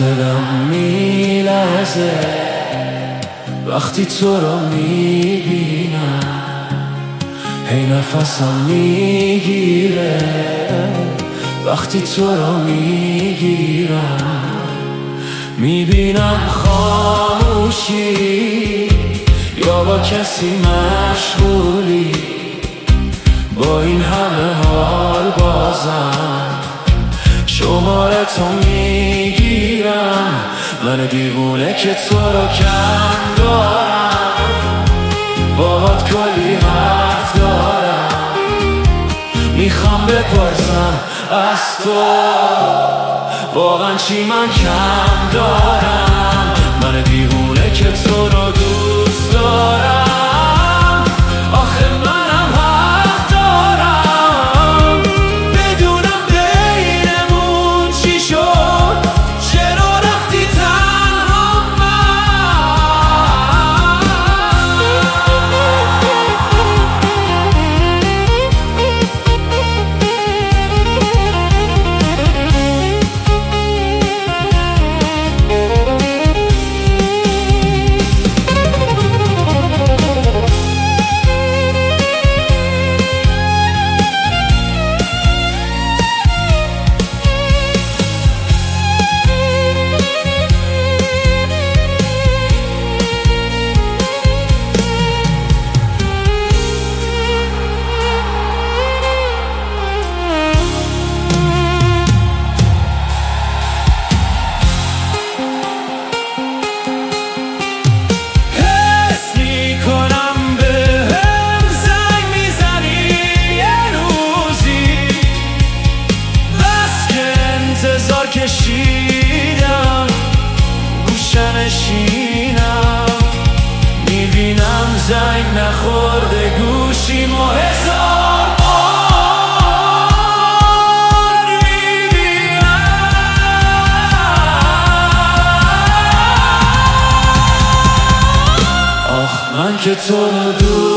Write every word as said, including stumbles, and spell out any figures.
دلم میلرزه وقتی تو رو میبینم، هی نفسم میگیره وقتی تو رو میگیرم. میبینم خاموشی یا با کسی مشغولی، با این همه حال بازم شماره تو میگیرم. من دیوونه که تو رو کم دارم، باهات کلی حرف دارم، میخوام بپرسم از تو واقعا چی من کم دارم. من دیوونه که تو رو دوست دارم، آخه منم حق دارم بدونم بینمون چی شد، چرا رفتی تنها کشیدم گوشه نشینم، میبینم زنگ نخورده گوشیم و هزار بار میبینم. آخ من که تو رو دور